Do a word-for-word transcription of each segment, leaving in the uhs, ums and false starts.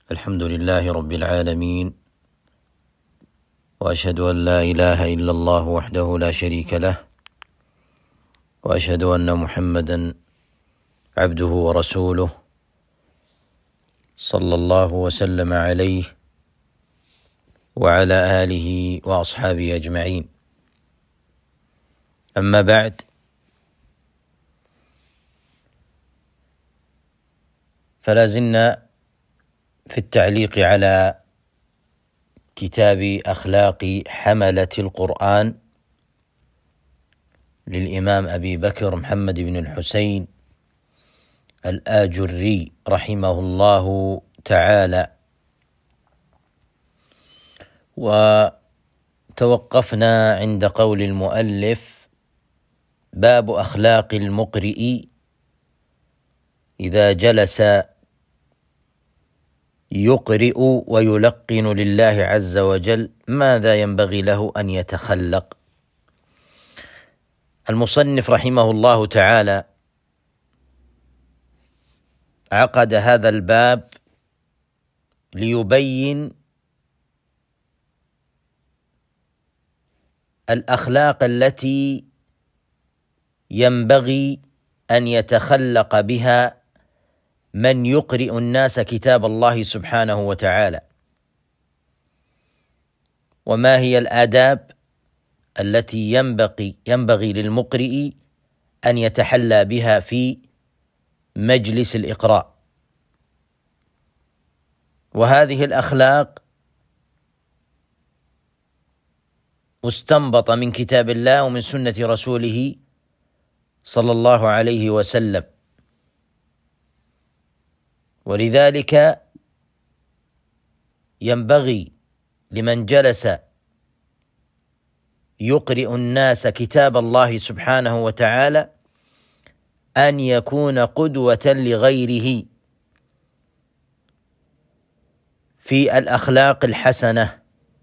الحمد لله رب العالمين، وأشهد أن لا إله إلا الله وحده لا شريك له، وأشهد أن محمدا عبده ورسوله صلى الله وسلم عليه وعلى آله وأصحابه أجمعين. أما بعد، فلا زلنا في التعليق على كتاب أخلاق حملة القرآن للإمام أبي بكر محمد بن الحسين الآجري رحمه الله تعالى، وتوقفنا عند قول المؤلف: باب أخلاق المقرئ إذا جلس يقرئ ويلقن لله عز وجل ماذا ينبغي له أن يتخلق. المصنف رحمه الله تعالى عقد هذا الباب ليبين الأخلاق التي ينبغي أن يتخلق بها من يقرئ الناس كتاب الله سبحانه وتعالى، وما هي الآداب التي ينبغي ينبغي للمقرئ أن يتحلى بها في مجلس الإقراء. وهذه الأخلاق مستنبطة من كتاب الله ومن سنة رسوله صلى الله عليه وسلم، ولذلك ينبغي لمن جلس يقرئ الناس كتاب الله سبحانه وتعالى أن يكون قدوة لغيره في الأخلاق الحسنة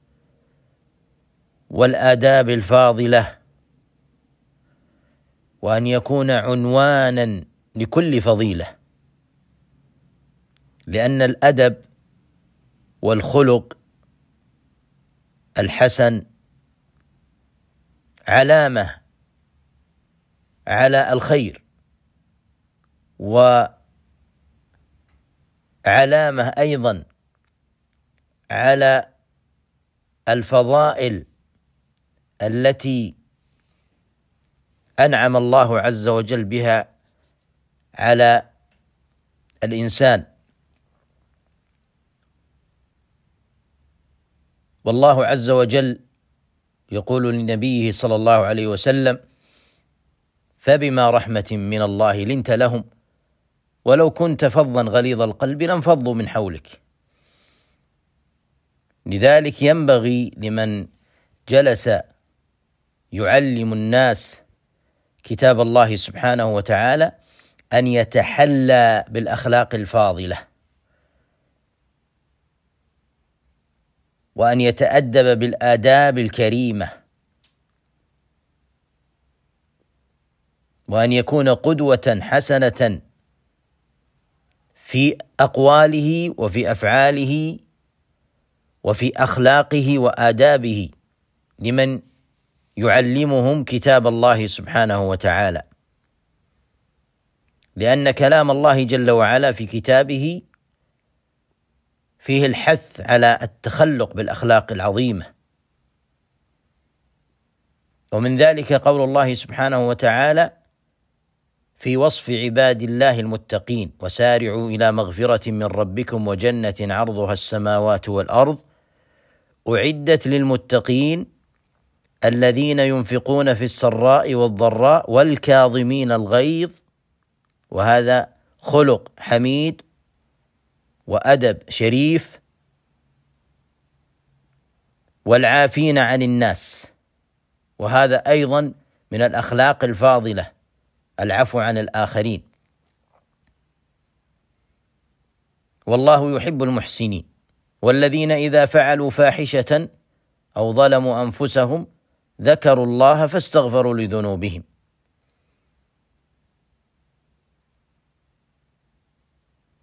والآداب الفاضلة، وأن يكون عنوانا لكل فضيلة، لأن الأدب والخلق الحسن علامة على الخير، وعلامة أيضا على الفضائل التي أنعم الله عز وجل بها على الإنسان. والله عز وجل يقول لنبيه صلى الله عليه وسلم: فبما رحمة من الله لنت لهم ولو كنت فظا غليظ القلب لانفضوا من حولك. لذلك ينبغي لمن جلس يعلم الناس كتاب الله سبحانه وتعالى أن يتحلى بالأخلاق الفاضلة، وأن يتأدب بالآداب الكريمة، وأن يكون قدوة حسنة في أقواله وفي أفعاله وفي أخلاقه وآدابه لمن يعلمهم كتاب الله سبحانه وتعالى، لأن كلام الله جل وعلا في كتابه فيه الحث على التخلق بالأخلاق العظيمة. ومن ذلك قول الله سبحانه وتعالى في وصف عباد الله المتقين: وسارعوا إلى مغفرة من ربكم وجنة عرضها السماوات والأرض أعدت للمتقين الذين ينفقون في السراء والضراء والكاظمين الغيظ. وهذا خلق حميد وأدب شريف. والعافين عن الناس، وهذا أيضا من الأخلاق الفاضلة، العفو عن الآخرين. والله يحب المحسنين. والذين إذا فعلوا فاحشة أو ظلموا أنفسهم ذكروا الله فاستغفروا لذنوبهم.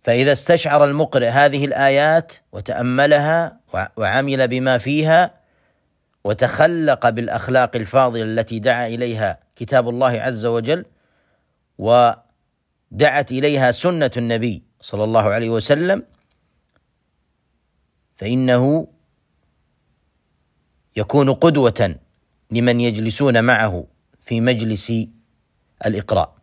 فإذا استشعر المقرئ هذه الآيات وتأملها وعمل بما فيها وتخلق بالأخلاق الفاضلة التي دعا إليها كتاب الله عز وجل ودعت إليها سنة النبي صلى الله عليه وسلم، فإنه يكون قدوة لمن يجلسون معه في مجلس الإقراء.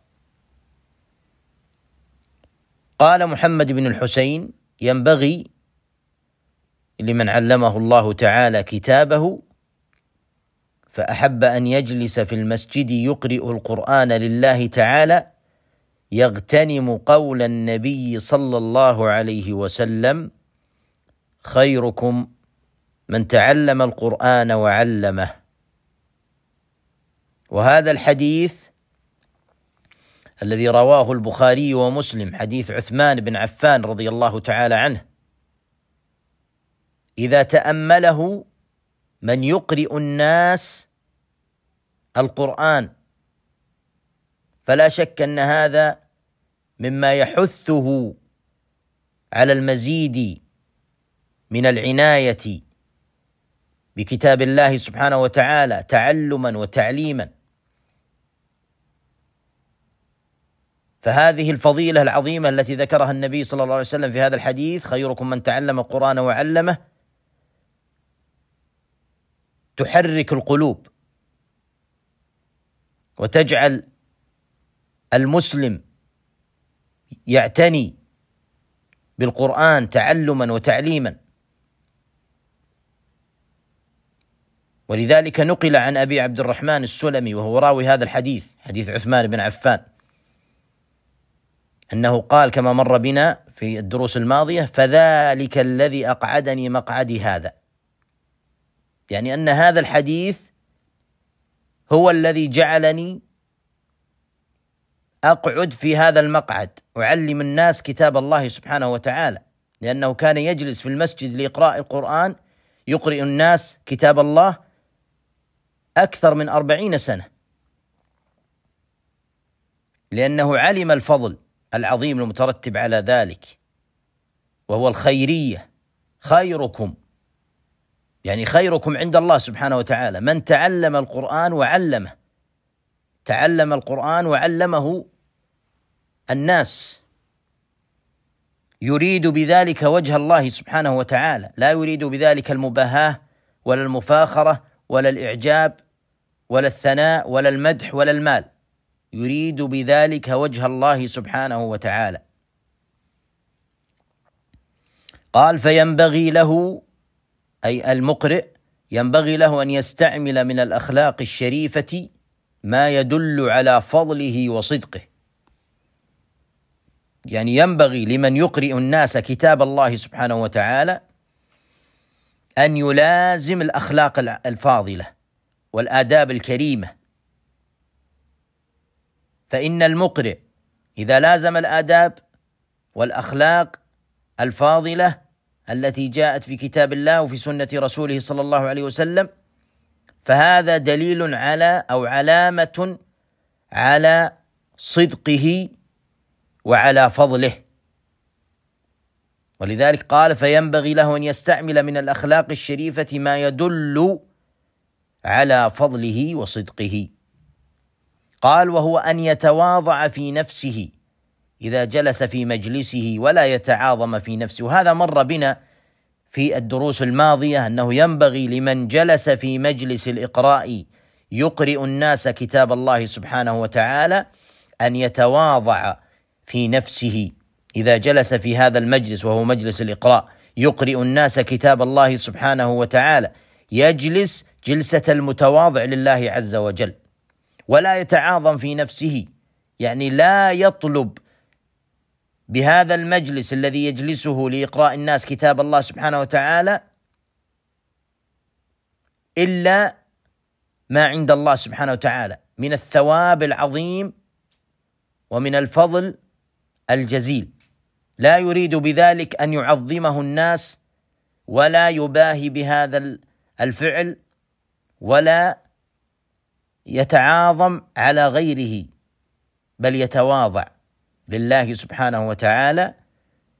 قال محمد بن الحسين: ينبغي لمن علمه الله تعالى كتابه فأحب أن يجلس في المسجد يقرئ القرآن لله تعالى يغتنم قول النبي صلى الله عليه وسلم: خيركم من تعلم القرآن وعلمه. وهذا الحديث الذي رواه البخاري ومسلم، حديث عثمان بن عفان رضي الله تعالى عنه، إذا تأمله من يقرئ الناس القرآن فلا شك أن هذا مما يحثه على المزيد من العناية بكتاب الله سبحانه وتعالى تعلما وتعليما. فهذه الفضيلة العظيمة التي ذكرها النبي صلى الله عليه وسلم في هذا الحديث: خيركم من تعلم القرآن وعلمه، تحرك القلوب وتجعل المسلم يعتني بالقرآن تعلما وتعليما. ولذلك نقل عن أبي عبد الرحمن السلمي وهو راوي هذا الحديث، حديث عثمان بن عفان، أنه قال كما مر بنا في الدروس الماضية: فذلك الذي أقعدني مقعدي هذا، يعني أن هذا الحديث هو الذي جعلني أقعد في هذا المقعد أعلم الناس كتاب الله سبحانه وتعالى، لأنه كان يجلس في المسجد لإقراء القرآن يقرئ الناس كتاب الله أكثر من أربعين سنة، لأنه علم الفضل العظيم المترتب على ذلك، وهو الخيرية. خيركم يعني خيركم عند الله سبحانه وتعالى من تعلم القرآن وعلمه، تعلم القرآن وعلمه الناس، يريد بذلك وجه الله سبحانه وتعالى، لا يريد بذلك المباهاة ولا المفاخرة ولا الإعجاب ولا الثناء ولا المدح ولا المال، يريد بذلك وجه الله سبحانه وتعالى. قال: فينبغي له، أي المقرئ، ينبغي له أن يستعمل من الأخلاق الشريفة ما يدل على فضله وصدقه. يعني ينبغي لمن يقرئ الناس كتاب الله سبحانه وتعالى أن يلازم الأخلاق الفاضلة والآداب الكريمة، فإن المقرئ إذا لازم الآداب والأخلاق الفاضلة التي جاءت في كتاب الله وفي سنة رسوله صلى الله عليه وسلم، فهذا دليل على أو علامة على صدقه وعلى فضله. ولذلك قال: فينبغي له أن يستعمل من الأخلاق الشريفة ما يدل على فضله وصدقه. قال: وهو أن يتواضع في نفسه إذا جلس في مجلسه ولا يتعاظم في نفسه. وهذا مر بنا في الدروس الماضية أنه ينبغي لمن جلس في مجلس الإقراء يقرئ الناس كتاب الله سبحانه وتعالى أن يتواضع في نفسه إذا جلس في هذا المجلس وهو مجلس الإقراء يقرئ الناس كتاب الله سبحانه وتعالى، يجلس جلسة المتواضع لله عز وجل ولا يتعاظم في نفسه، يعني لا يطلب بهذا المجلس الذي يجلسه لإقراء الناس كتاب الله سبحانه وتعالى إلا ما عند الله سبحانه وتعالى من الثواب العظيم ومن الفضل الجزيل. لا يريد بذلك أن يعظمه الناس ولا يباهي بهذا الفعل ولا يتعاظم على غيره، بل يتواضع لله سبحانه وتعالى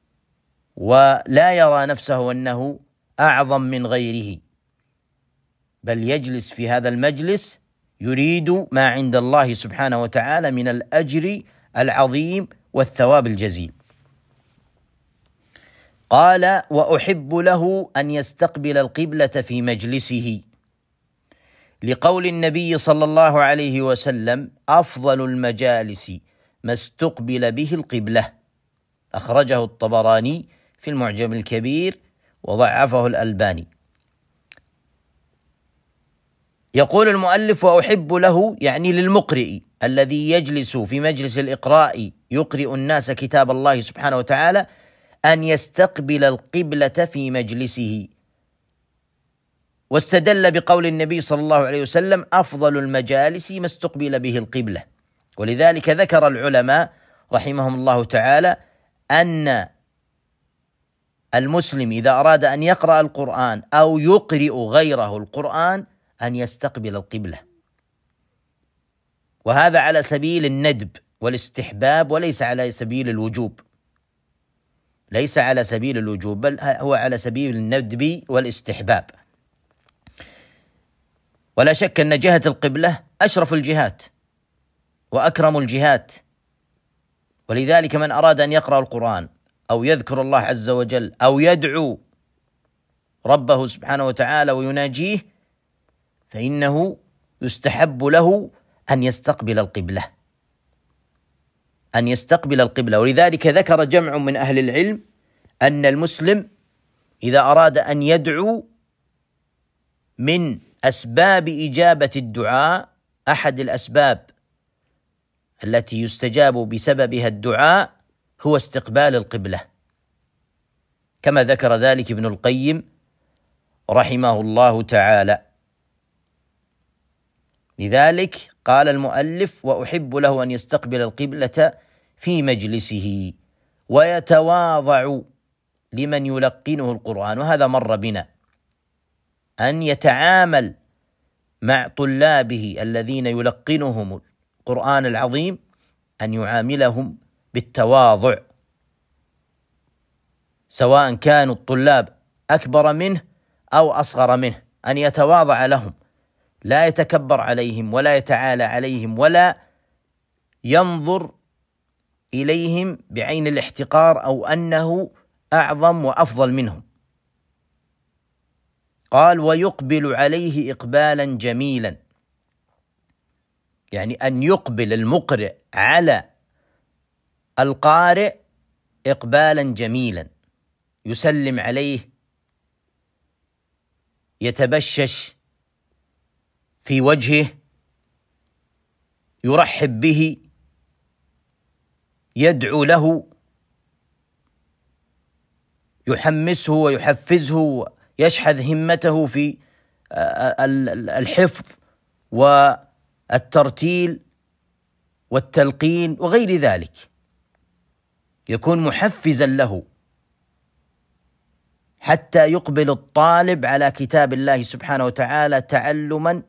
ولا يرى نفسه أنه أعظم من غيره، بل يجلس في هذا المجلس يريد ما عند الله سبحانه وتعالى من الأجر العظيم والثواب الجزيل. قال: وأحب له أن يستقبل القبلة في مجلسه، لقول النبي صلى الله عليه وسلم: أفضل المجالس ما استقبل به القبلة، أخرجه الطبراني في المعجم الكبير وضعفه الألباني. يقول المؤلف: وأحب له، يعني للمقرئ الذي يجلس في مجلس الإقراء يقرئ الناس كتاب الله سبحانه وتعالى، أن يستقبل القبلة في مجلسه. واستدل بقول النبي صلى الله عليه وسلم: أفضل المجالس ما استقبل به القبلة. ولذلك ذكر العلماء رحمهم الله تعالى أن المسلم إذا أراد أن يقرأ القرآن أو يقرئ غيره القرآن أن يستقبل القبلة، وهذا على سبيل الندب والاستحباب وليس على سبيل الوجوب، ليس على سبيل الوجوب بل هو على سبيل الندب والاستحباب. ولا شك أن جهة القبلة أشرف الجهات وأكرم الجهات، ولذلك من أراد أن يقرأ القرآن أو يذكر الله عز وجل أو يدعو ربه سبحانه وتعالى ويناجيه فإنه يستحب له أن يستقبل القبلة، أن يستقبل القبلة. ولذلك ذكر جمع من أهل العلم أن المسلم إذا أراد أن يدعو من أسباب إجابة الدعاء، أحد الأسباب التي يستجاب بسببها الدعاء هو استقبال القبلة، كما ذكر ذلك ابن القيم رحمه الله تعالى. لذلك قال المؤلف: وأحب له أن يستقبل القبلة في مجلسه ويتواضع لمن يلقنه القرآن. وهذا مر بنا، أن يتعامل مع طلابه الذين يلقنهم القرآن العظيم، أن يعاملهم بالتواضع، سواء كانوا الطلاب أكبر منه أو أصغر منه، أن يتواضع لهم، لا يتكبر عليهم ولا يتعالى عليهم ولا ينظر إليهم بعين الاحتقار أو أنه أعظم وأفضل منهم. قال: ويقبل عليه إقبالا جميلا، يعني أن يقبل المقرئ على القارئ إقبالا جميلا، يسلم عليه، يتبشش في وجهه، يرحب به، يدعو له، يحمسه ويحفزه، يشحذ همته في الحفظ والترتيل والتلقين وغير ذلك، يكون محفزا له حتى يقبل الطالب على كتاب الله سبحانه وتعالى تعلما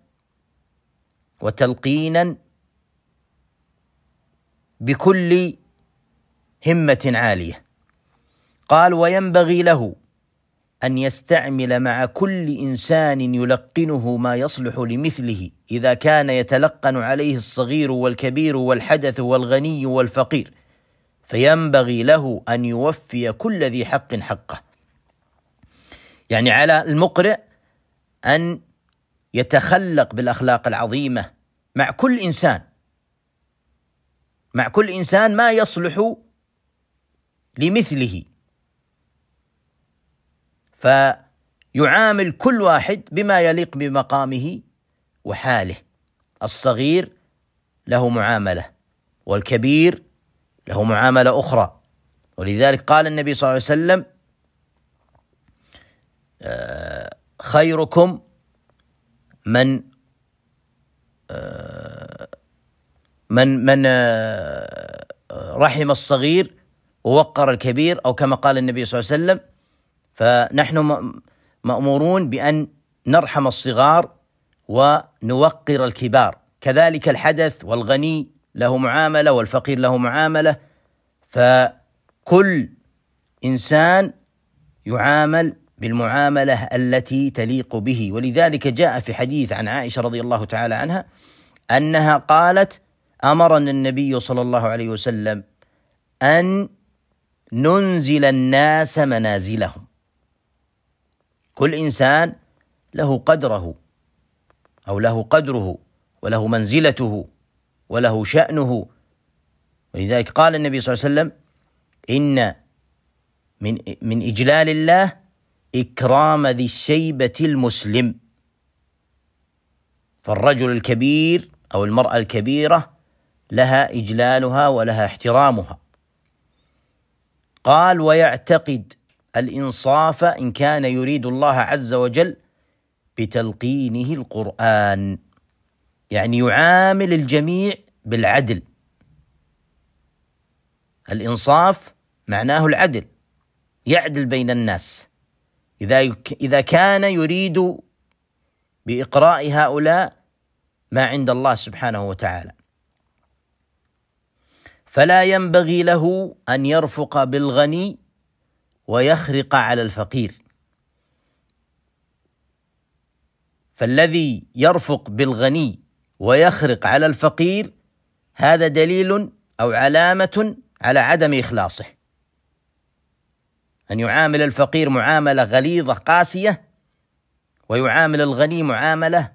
وتلقينا بكل همة عالية. قال: وينبغي له أن يستعمل مع كل إنسان يلقنه ما يصلح لمثله، إذا كان يتلقن عليه الصغير والكبير والحدث والغني والفقير، فينبغي له أن يوفي كل ذي حق حقه. يعني على المقرئ أن يتخلق بالأخلاق العظيمة مع كل إنسان، مع كل إنسان ما يصلح لمثله، فيعامل كل واحد بما يليق بمقامه وحاله. الصغير له معاملة والكبير له معاملة أخرى. ولذلك قال النبي صلى الله عليه وسلم: خيركم من من من رحم الصغير ووقر الكبير، أو كما قال النبي صلى الله عليه وسلم. فنحن مأمورون بأن نرحم الصغار ونوقر الكبار، كذلك الحدث والغني له معاملة والفقير له معاملة، فكل إنسان يعامل بالمعاملة التي تليق به. ولذلك جاء في حديث عن عائشة رضي الله تعالى عنها أنها قالت: أمرنا النبي صلى الله عليه وسلم أن ننزل الناس منازلهم. كل إنسان له قدره أو له قدره وله منزلته وله شأنه. ولذلك قال النبي صلى الله عليه وسلم: إن من من إجلال الله إكرام ذي الشيبة المسلم. فالرجل الكبير أو المرأة الكبيرة لها إجلالها ولها احترامها. قال: ويعتقد الإنصاف إن كان يريد الله عز وجل بتلقينه القرآن، يعني يعامل الجميع بالعدل. الإنصاف معناه العدل، يعدل بين الناس. إذا إذا كان يريد بإقراء هؤلاء ما عند الله سبحانه وتعالى، فلا ينبغي له أن يرفق بالغني ويخرق على الفقير. فالذي يرفق بالغني ويخرق على الفقير هذا دليل أو علامة على عدم إخلاصه. أن يعامل الفقير معاملة غليظة قاسية ويعامل الغني معاملة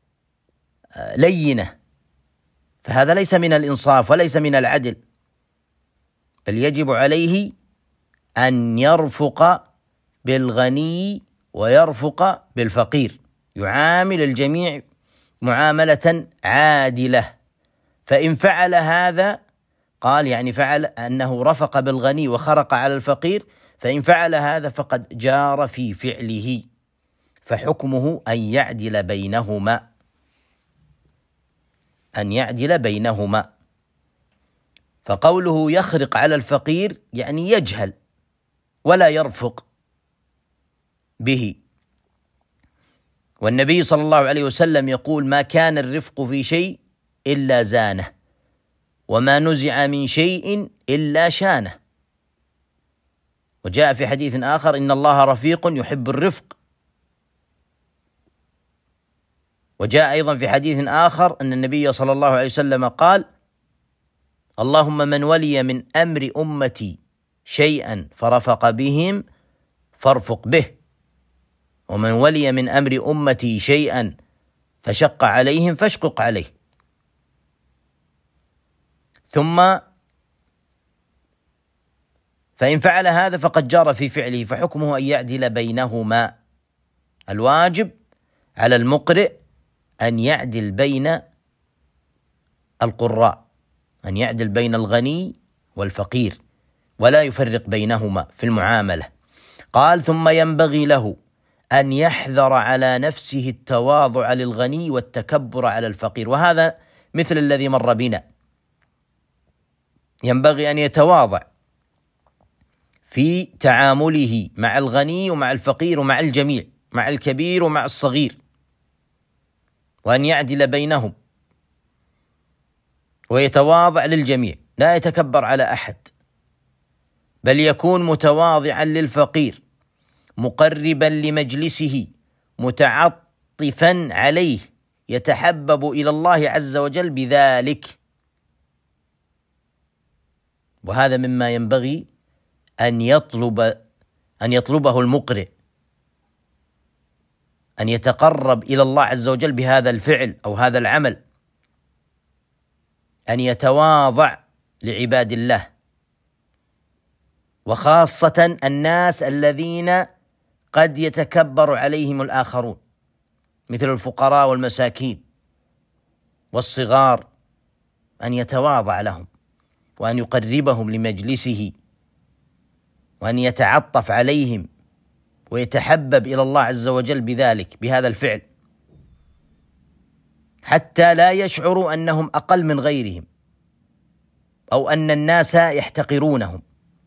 لينة، فهذا ليس من الإنصاف وليس من العدل، بل يجب عليه أن يرفق بالغني ويرفق بالفقير، يعامل الجميع معاملة عادلة. فإن فعل هذا، قال يعني فعل أنه رفق بالغني وخرق على الفقير، فإن فعل هذا فقد جار في فعله، فحكمه أن يعدل بينهما، أن يعدل بينهما. فقوله يخرق على الفقير يعني يجهل ولا يرفق به. والنبي صلى الله عليه وسلم يقول: ما كان الرفق في شيء إلا زانه، وما نزع من شيء إلا شانه. وجاء في حديث آخر: إن الله رفيق يحب الرفق. وجاء أيضا في حديث آخر أن النبي صلى الله عليه وسلم قال: اللهم من ولي من أمر أمتي شيئا فرفق بهم فارفق به، ومن ولي من أمر أمتي شيئا فشق عليهم فاشقق عليه. ثم فإن فعل هذا فقد جار في فعله، فحكمه أن يعدل بينهما. الواجب على المقرئ أن يعدل بين القراء، أن يعدل بين الغني والفقير ولا يفرق بينهما في المعاملة. قال: ثم ينبغي له أن يحذر على نفسه التواضع للغني والتكبر على الفقير. وهذا مثل الذي مر بنا، ينبغي أن يتواضع في تعامله مع الغني ومع الفقير ومع الجميع، مع الكبير ومع الصغير، وأن يعدل بينهم ويتواضع للجميع، لا يتكبر على أحد، بل يكون متواضعا للفقير، مقربا لمجلسه، متعطفا عليه، يتحبب إلى الله عز وجل بذلك. وهذا مما ينبغي أن يطلب أن يطلبه المقرئ، أن يتقرب إلى الله عز وجل بهذا الفعل أو هذا العمل، أن يتواضع لعباد الله، وخاصة الناس الذين قد يتكبر عليهم الآخرون، مثل الفقراء والمساكين والصغار، أن يتواضع لهم وأن يقربهم لمجلسه وأن يتعطف عليهم ويتحبب إلى الله عز وجل بذلك، بهذا الفعل، حتى لا يشعروا أنهم أقل من غيرهم أو أن الناس يحتقرونهم.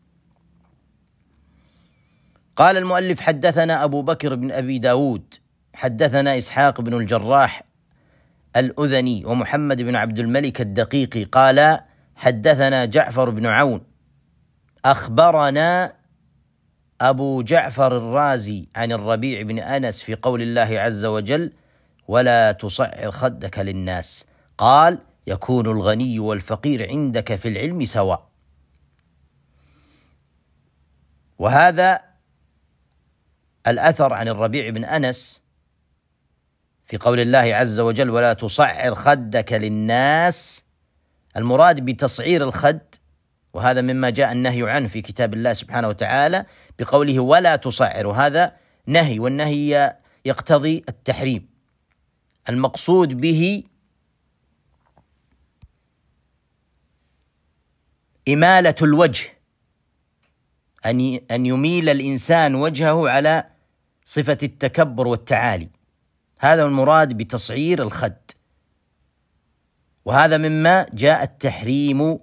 قال المؤلف: حدثنا أبو بكر بن أبي داود حدثنا إسحاق بن الجراح الأذني ومحمد بن عبد الملك الدقيقي قال: حدثنا جعفر بن عون أخبرنا أبو جعفر الرازي عن الربيع بن أنس في قول الله عز وجل: ولا تصعر خدك للناس، قال: يكون الغني والفقير عندك في العلم سواء. وهذا الأثر عن الربيع بن أنس في قول الله عز وجل: ولا تصعر خدك للناس، المراد بتصعير الخد، وهذا مما جاء النهي عنه في كتاب الله سبحانه وتعالى بقوله ولا تصعر، وهذا نهي، والنهي يقتضي التحريم. المقصود به إمالة الوجه، أن أن يميل الإنسان وجهه على صفة التكبر والتعالي، هذا المراد بتصعير الخد، وهذا مما جاء التحريم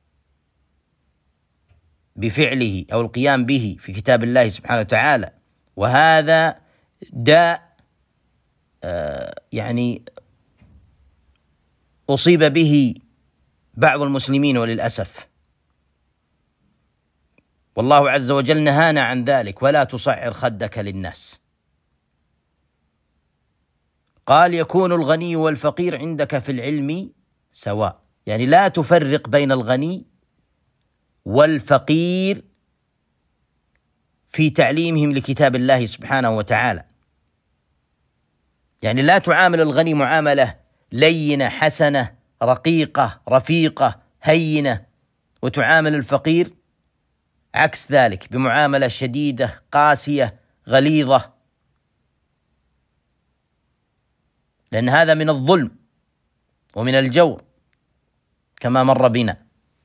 بفعله أو القيام به في كتاب الله سبحانه وتعالى. وهذا داء آه يعني أصيب به بعض المسلمين وللأسف، والله عز وجل نهانا عن ذلك: ولا تصعر خدك للناس. قال: يكون الغني والفقير عندك في العلم سواء، يعني لا تفرق بين الغني والفقير في تعليمهم لكتاب الله سبحانه وتعالى، يعني لا تعامل الغني معاملة لينة حسنة رقيقة رفيقة هينة، وتعامل الفقير عكس ذلك بمعاملة شديدة قاسية غليظة، لأن هذا من الظلم ومن الجور كما مر بنا.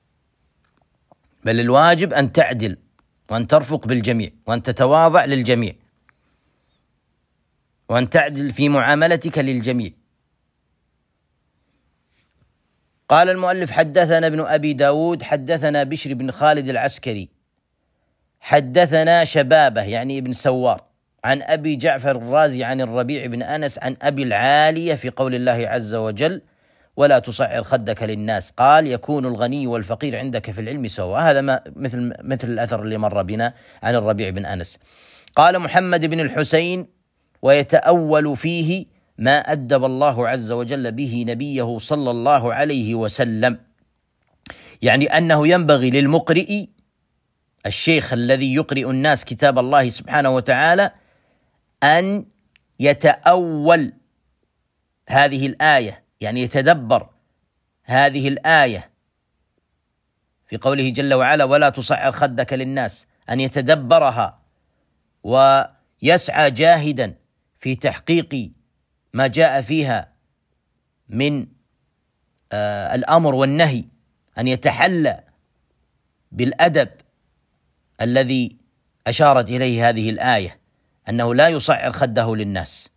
بل الواجب أن تعدل وأن ترفق بالجميع وأن تتواضع للجميع وأن تعدل في معاملتك للجميع. قال المؤلف: حدثنا ابن أبي داود حدثنا بشر بن خالد العسكري حدثنا شبابه يعني ابن سوار عن أبي جعفر الرازي عن الربيع بن أنس عن أبي العالية في قول الله عز وجل: ولا تصعر خدك للناس، قال: يكون الغني والفقير عندك في العلم سواء. هذا ما مثل مثل الأثر اللي مر بنا عن الربيع بن أنس. قال محمد بن الحسين: ويتأول فيه ما أدب الله عز وجل به نبيه صلى الله عليه وسلم، يعني أنه ينبغي للمقرئ الشيخ الذي يقرئ الناس كتاب الله سبحانه وتعالى أن يتأول هذه الآية، يعني يتدبر هذه الآية في قوله جل وعلا: ولا تصعر خدك للناس، أن يتدبرها ويسعى جاهدا في تحقيق ما جاء فيها من آه الأمر والنهي، أن يتحلى بالأدب الذي أشارت إليه هذه الآية، أنه لا يصعر خده للناس.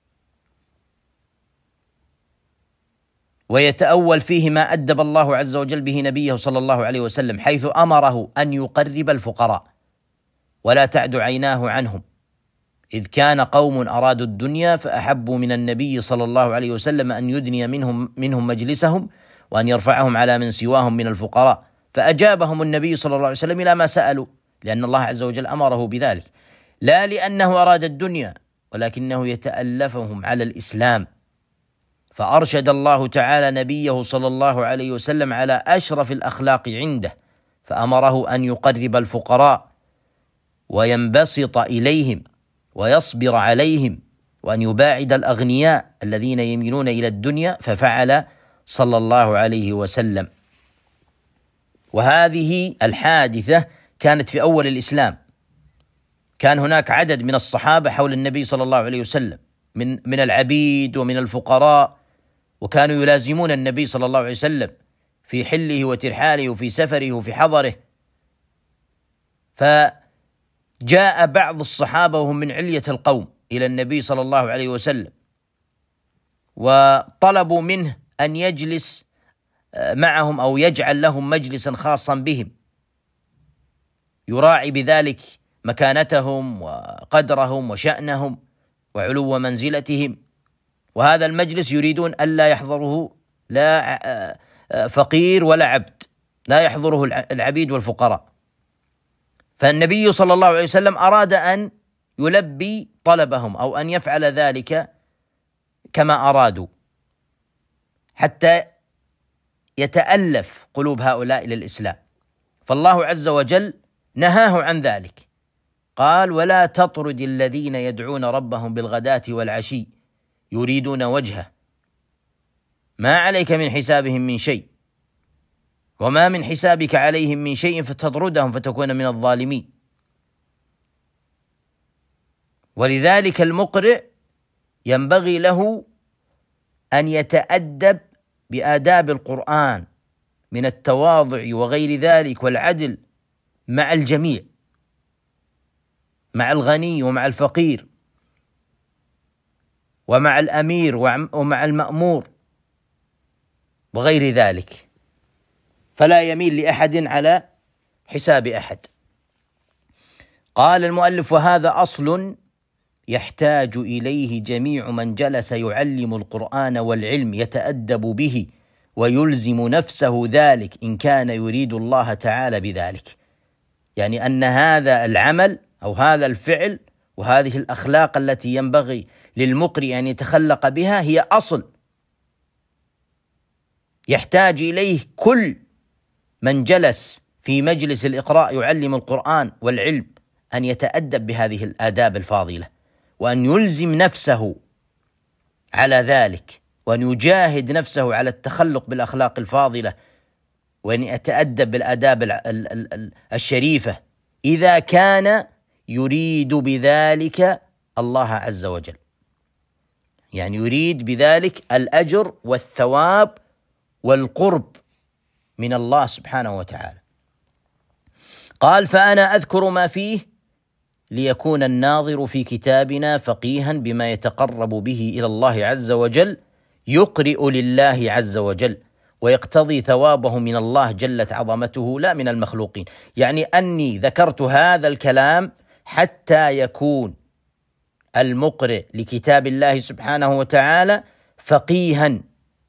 ويتأول فيه ما أدب الله عز وجل به نبيه صلى الله عليه وسلم، حيث أمره أن يقرب الفقراء ولا تعد عيناه عنهم، إذ كان قوم أرادوا الدنيا فأحبوا من النبي صلى الله عليه وسلم أن يدني منهم منهم مجلسهم وأن يرفعهم على من سواهم من الفقراء، فأجابهم النبي صلى الله عليه وسلم إلى ما سألوا، لأن الله عز وجل أمره بذلك، لا لأنه أراد الدنيا ولكنه يتألفهم على الإسلام. فأرشد الله تعالى نبيه صلى الله عليه وسلم على أشرف الأخلاق عنده، فأمره أن يقرب الفقراء وينبسط إليهم ويصبر عليهم، وأن يباعد الأغنياء الذين يميلون إلى الدنيا، ففعل صلى الله عليه وسلم. وهذه الحادثة كانت في أول الإسلام، كان هناك عدد من الصحابة حول النبي صلى الله عليه وسلم من من العبيد ومن الفقراء، وكانوا يلازمون النبي صلى الله عليه وسلم في حله وترحاله وفي سفره وفي حضره. فجاء بعض الصحابة وهم من علية القوم إلى النبي صلى الله عليه وسلم، وطلبوا منه أن يجلس معهم أو يجعل لهم مجلسا خاصا بهم يراعي بذلك مكانتهم وقدرهم وشأنهم وعلو منزلتهم. وهذا المجلس يريدون ألا يحضره لا فقير ولا عبد، لا يحضره العبيد والفقراء. فالنبي صلى الله عليه وسلم أراد أن يلبي طلبهم أو أن يفعل ذلك كما أرادوا حتى يتألف قلوب هؤلاء للإسلام، فالله عز وجل نهاه عن ذلك، قال: ولا تطرد الذين يدعون ربهم بالغداة والعشي يريدون وجهه ما عليك من حسابهم من شيء وما من حسابك عليهم من شيء فتطردهم فتكون من الظالمين. ولذلك المقرئ ينبغي له أن يتأدب بآداب القرآن من التواضع وغير ذلك والعدل مع الجميع، مع الغني ومع الفقير ومع الأمير ومع المأمور وغير ذلك، فلا يميل لأحد على حساب أحد. قال المؤلف: وهذا أصل يحتاج إليه جميع من جلس يعلم القرآن والعلم، يتأدب به ويلزم نفسه ذلك إن كان يريد الله تعالى بذلك. يعني أن هذا العمل أو هذا الفعل وهذه الأخلاق التي ينبغي للمقرئ أن يتخلق بها هي أصل يحتاج إليه كل من جلس في مجلس الإقراء يعلم القرآن والعلم، أن يتأدب بهذه الآداب الفاضلة، وأن يلزم نفسه على ذلك، وأن يجاهد نفسه على التخلق بالأخلاق الفاضلة، وأن يتأدب بالآداب الشريفة إذا كان يريد بذلك الله عز وجل، يعني يريد بذلك الأجر والثواب والقرب من الله سبحانه وتعالى. قال: فأنا أذكر ما فيه ليكون الناظر في كتابنا فقيها بما يتقرب به إلى الله عز وجل، يقرئ لله عز وجل ويقتضي ثوابه من الله جلت عظمته لا من المخلوقين. يعني أني ذكرت هذا الكلام حتى يكون المقرئ لكتاب الله سبحانه وتعالى فقيها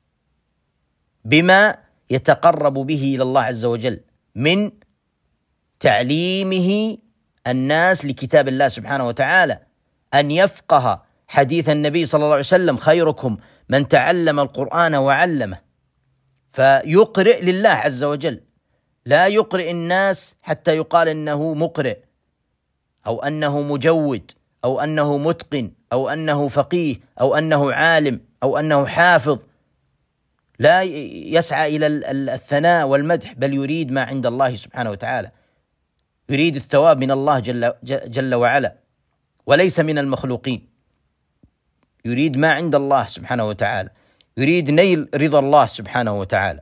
بما يتقرب به إلى الله عز وجل من تعليمه الناس لكتاب الله سبحانه وتعالى، أن يفقه حديث النبي صلى الله عليه وسلم: خيركم من تعلم القرآن وعلمه، فيقرئ لله عز وجل، لا يقرئ الناس حتى يقال إنه مقرئ أو أنه مجود أو أنه متقن أو أنه فقيه أو أنه عالم أو أنه حافظ، لا يسعى إلى الثناء والمدح، بل يريد ما عند الله سبحانه وتعالى، يريد الثواب من الله جل, جل وعلا وليس من المخلوقين، يريد ما عند الله سبحانه وتعالى، يريد نيل رضا الله سبحانه وتعالى.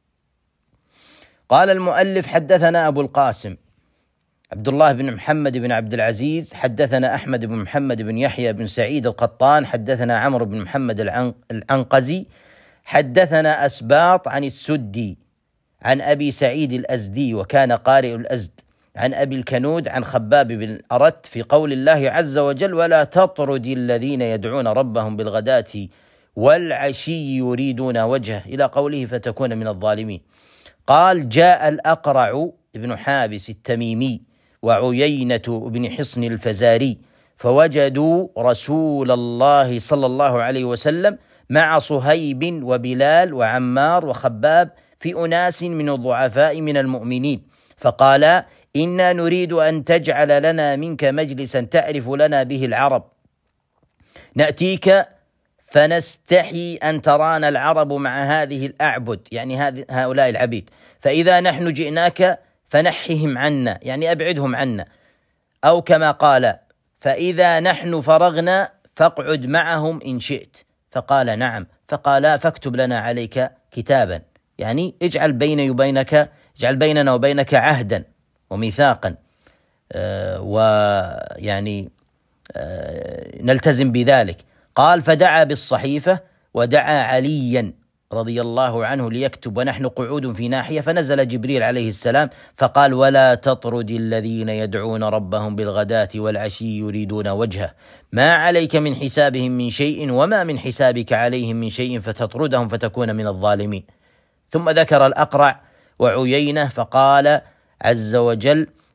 قال المؤلف: حدثنا أبو القاسم عبد الله بن محمد بن عبد العزيز، حدثنا أحمد بن محمد بن يحيى بن سعيد القطان، حدثنا عمرو بن محمد العنقزي، حدثنا أسباط عن السدي عن أبي سعيد الأزدي وكان قارئ الأزد، عن أبي الكنود عن خباب بن الأرت في قول الله عز وجل: ولا تطرد الذين يدعون ربهم بالغداة والعشي يريدون وجهه، إلى قوله: فتكون من الظالمين. قال: جاء الأقرع بن حابس التميمي وعيينة بن حصن الفزاري فوجدوا رسول الله صلى الله عليه وسلم مع صهيب وبلال وعمار وخباب في أناس من الضعفاء من المؤمنين، فقالا: إنا نريد أن تجعل لنا منك مجلسا تعرف لنا به العرب، نأتيك فنستحي أن ترانا العرب مع هذه الأعبد، يعني هؤلاء العبيد، فإذا نحن جئناك فنحهم عنا، يعني أبعدهم عنا، أو كما قال: فإذا نحن فرغنا فاقعد معهم إن شئت، فقال: نعم، فقال: فاكتب لنا عليك كتابا، يعني اجعل بيني وبينك اجعل بيننا وبينك عهدا وميثاقا، آه ويعني آه نلتزم بذلك. قال: فدعا بالصحيفة ودعا عليا رضي الله عنه ليكتب ونحن قعود في ناحية، فنزل جبريل عليه السلام فقال: ولا تطرد الذين يدعون ربهم بالغداة والعشي يريدون وجهه، ما عليك من حسابهم من شيء وما من حسابك عليهم من شيء فتطردهم فتكون من الظالمين. ثم ذكر الأقرع وعيينة فقال عز وجل: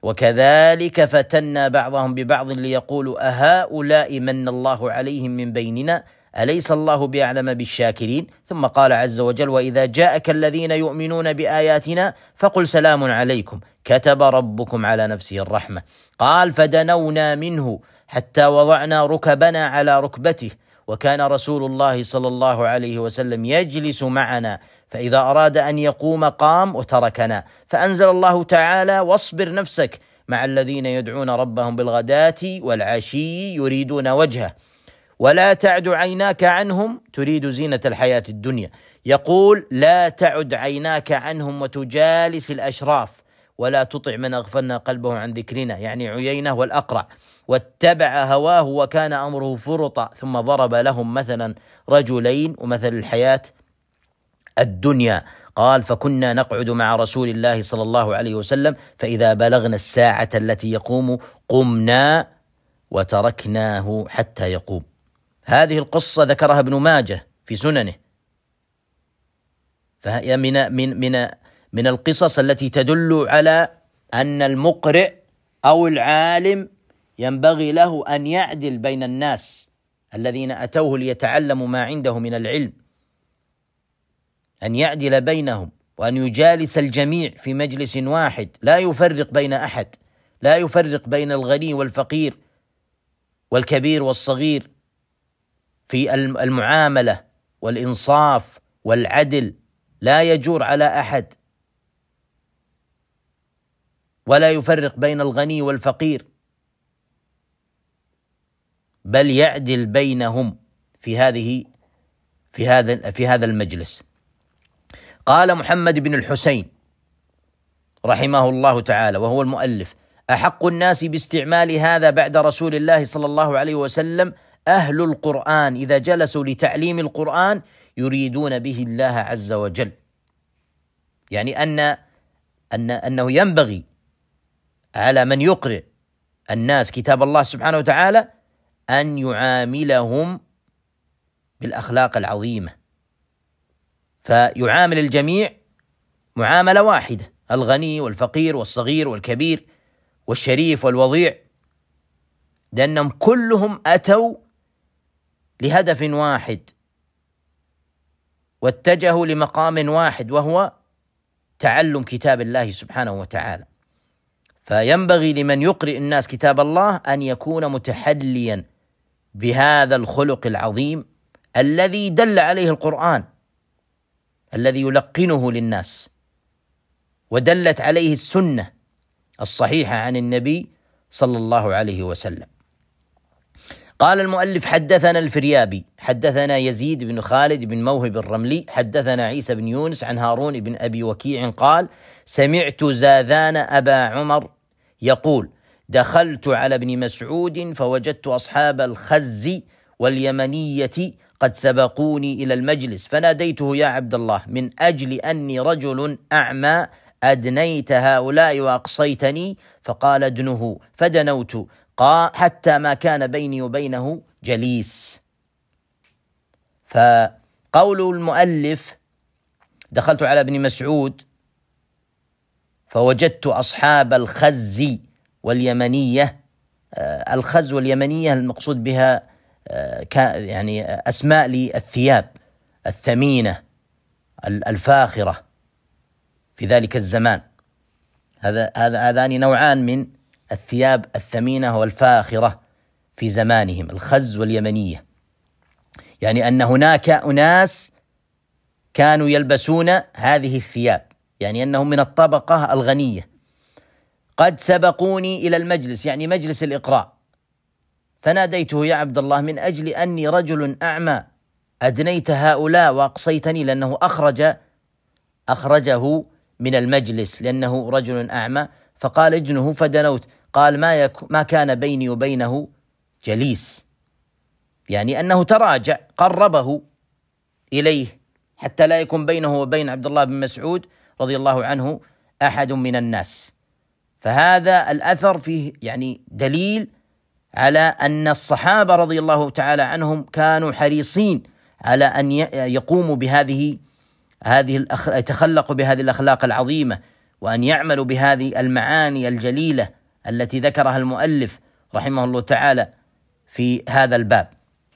وكذلك فتنا بعضهم ببعض ليقولوا أهؤلاء من الله عليهم من بيننا أليس الله بأعلم بالشاكرين. ثم قال عز وجل: وإذا جاءك الذين يؤمنون بآياتنا فقل سلام عليكم كتب ربكم على نفسه الرحمة. قال: فدنونا منه حتى وضعنا ركبنا على ركبته، وكان رسول الله صلى الله عليه وسلم يجلس معنا، فإذا أراد أن يقوم قام وتركنا، فأنزل الله تعالى: واصبر نفسك مع الذين يدعون ربهم بالغداة والعشي يريدون وجهه ولا تعد عيناك عنهم تريد زينة الحياة الدنيا. يقول: لا تعد عيناك عنهم وتجالس الأشراف ولا تطع من أغفلنا قلبه عن ذكرنا، يعني عيينة والأقرع، واتبع هواه وكان أمره فرطا. ثم ضرب لهم مثلا رجلين ومثل الحياة الدنيا. قال: فكنا نقعد مع رسول الله صلى الله عليه وسلم فإذا بلغنا الساعة التي يقوم قمنا وتركناه حتى يقوم. هذه القصة ذكرها ابن ماجه في سننه، فهي من من من من القصص التي تدل على أن المقرئ أو العالم ينبغي له أن يعدل بين الناس الذين أتوه ليتعلموا ما عنده من العلم، أن يعدل بينهم وأن يجالس الجميع في مجلس واحد، لا يفرق بين أحد، لا يفرق بين الغني والفقير والكبير والصغير في المعاملة والإنصاف والعدل، لا يجور على أحد، ولا يفرق بين الغني والفقير، بل يعدل بينهم في هذه في هذا في هذا المجلس. قال محمد بن الحسين رحمه الله تعالى وهو المؤلف: أحق الناس باستعمال هذا بعد رسول الله صلى الله عليه وسلم أهل القرآن إذا جلسوا لتعليم القرآن يريدون به الله عز وجل. يعني أن أن أنه ينبغي على من يقرئ الناس كتاب الله سبحانه وتعالى أن يعاملهم بالأخلاق العظيمة، فيعامل الجميع معاملة واحدة، الغني والفقير والصغير والكبير والشريف والوضيع، لأنهم كلهم أتوا لهدف واحد واتجهوا لمقام واحد وهو تعلم كتاب الله سبحانه وتعالى. فينبغي لمن يقرئ الناس كتاب الله أن يكون متحليا بهذا الخلق العظيم الذي دل عليه القرآن، الذي يلقنه للناس ودلت عليه السنة الصحيحة عن النبي صلى الله عليه وسلم. قال المؤلف: حدثنا الفريابي حدثنا يزيد بن خالد بن موهب الرملي حدثنا عيسى بن يونس عن هارون بن أبي وكيع قال: سمعت زاذان أبا عمر يقول: دخلت على ابن مسعود فوجدت أصحاب الخز واليمنية قد سبقوني إلى المجلس فناديته: يا عبد الله، من أجل أني رجل أعمى أدنيت هؤلاء وأقصيتني؟ فقال: ادنه، فدنوت قال حتى ما كان بيني وبينه جليس. فقول المؤلف: دخلت على ابن مسعود فوجدت أصحاب الخز واليمنية. الخز واليمنية المقصود بها يعني أسماء للثياب الثمينة الفاخرة في ذلك الزمان. هذا هذا هذان نوعان من الثياب الثمينة والفاخرة في زمانهم، الخز واليمنية، يعني أن هناك أناس كانوا يلبسون هذه الثياب، يعني أنهم من الطبقة الغنية. قد سبقوني إلى المجلس، يعني مجلس الإقراء، فناديته: يا عبد الله، من أجل أني رجل أعمى أدنيت هؤلاء وأقصيتني، لأنه أخرج أخرجه من المجلس لأنه رجل أعمى. فقال: ادنه، فدنوت. قال: ما, يك ما كان بيني وبينه جليس، يعني أنه تراجع، قربه إليه حتى لا يكون بينه وبين عبد الله بن مسعود رضي الله عنه أحد من الناس. فهذا الأثر فيه يعني دليل على أن الصحابة رضي الله تعالى عنهم كانوا حريصين على أن يقوموا بهذه هذه يتخلقوا بهذه الأخلاق العظيمة وأن يعملوا بهذه المعاني الجليلة التي ذكرها المؤلف رحمه الله تعالى في هذا الباب.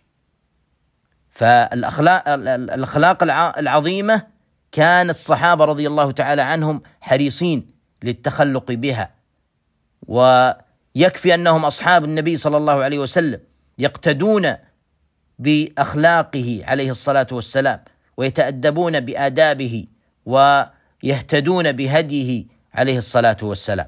فالأخلاق الأخلاق العظيمة كان الصحابة رضي الله تعالى عنهم حريصين للتخلق بها، ويكفي أنهم أصحاب النبي صلى الله عليه وسلم يقتدون بأخلاقه عليه الصلاة والسلام، ويتأدبون بآدابه ويهتدون بهديه عليه الصلاة والسلام.